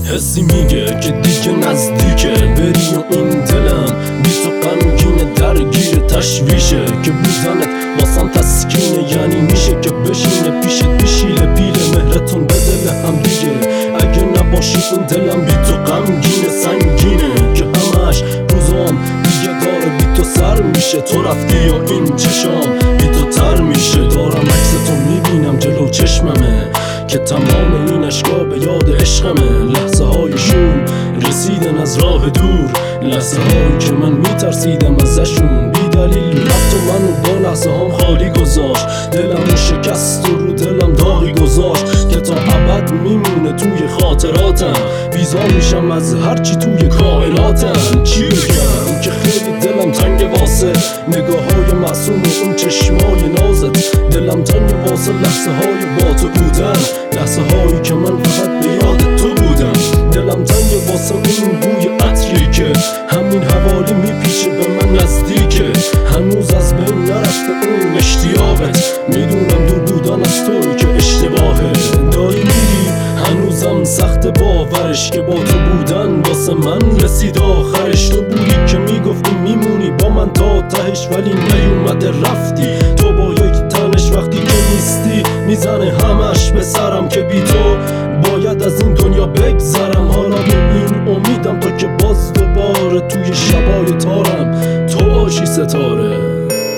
حسی میگه که دیگه نزدیکه بری و این دلم بی تو غمگینه درگیر تشویشه که بودنت واسم تسکینه، یعنی میشه که بشینه پیشت بشیله پیله مهرتون به دل هم دیگه. اگه نباشی این دلم بی تو غمگینه سنگینه که همش روزام دیگه داره بی تو سر میشه. تو رفتی و این چشام بی تو تر میشه، دارم عکس تو میبینم جلو چشممه که تمام این اشکا به یاد عشقمه. لحظه هایشون رسیدن از راه دور، لحظه هایی که من میترسیدم ازشون. بی دلیل رفت و منو با لحظه هم خالی گذاشت، دلمو شکست و رو دلم داغی گذاشت که تا ابد میمونه توی خاطراتم. بیزار میشم از هرچی توی کائناتم. چی بگم که خیلی دلم تنگ واسه نگاه های معصوم و اون چشمای نازت. دلم تنگ واسه لحظه های با تو بودن، لحظه هایی که من فقط به یاد تو بودم. دلم تنگ واسه اون بوی عطری که همین حوالی میپیچه به من نزدیکه. هنوز از بین نرفته اون اشتیاقت، میدونم دور بودن از توی که اشتباهه. داری میری هنوزم سخت باورش که با تو بودن واسه من رسید آخرش. تو بودی که میگفتی میمونی با من تا تهش ولی نیومده رفتی. تو با یک تنش وقتی که نیستی میزنه همش به سرم که بی تو باید از این دنیا بگذرم. حالا به این امیدم تا که باز دوباره توی شبای تارم تو باشی ستاره.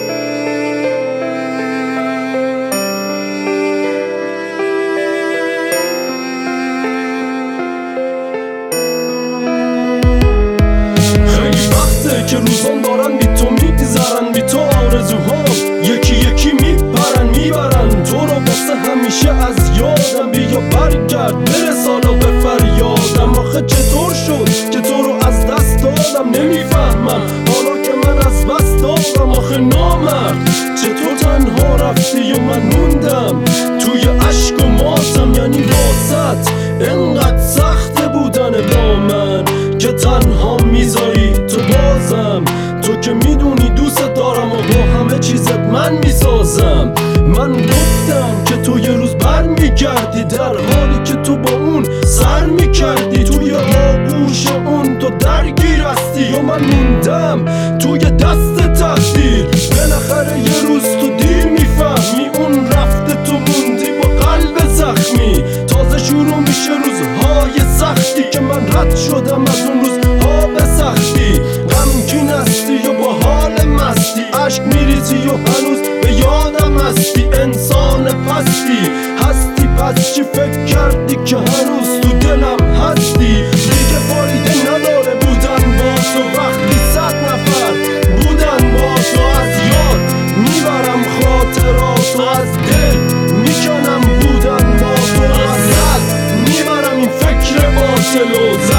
که روزان دارن بی تو میگذرن، بی تو آرزوهام یکی یکی میپرن میبرن. تو رو واسه همیشه از یادم، بیا برگرد برسالا به فریادم. آخه چطور شد که تو رو از دست دادم نمیفهمم حالا که من از بس دارم. آخه نامرد چطور تنها رفتی و من موندم توی عشق و ماتم. یعنی واسط انقدر سخته بودن با من که تنها میذاری تو بازم. تو که میدونی دوست دارم و با همه چیزت من میسازم. من گفتم که تو یه روز بر میگردی در حالی که تو با اون سر میکردی توی آغوش اون تو درگیر هستی و من موندم توی دست تقدیر. بالاخره یه روز تو دیر میفهمی اون رفته تو موندی با قلب زخمی. تازه شروع میشه روزهای سختی که من رد شدم از اون روزها به سختی. غمگین هستی و با حال مستی، عشق میریزی و هنوز به یادم هستی. انسان پستی هستی پس چی فکر کردی که هنوز تو دلم هستی؟ دیگه فایده نداره بودن با تو وقتی 100 نفر بودن با تو. از یاد میبرم خاطراتو، از دل میکنم بودن با تو. از دل میبرم این فکر باطل و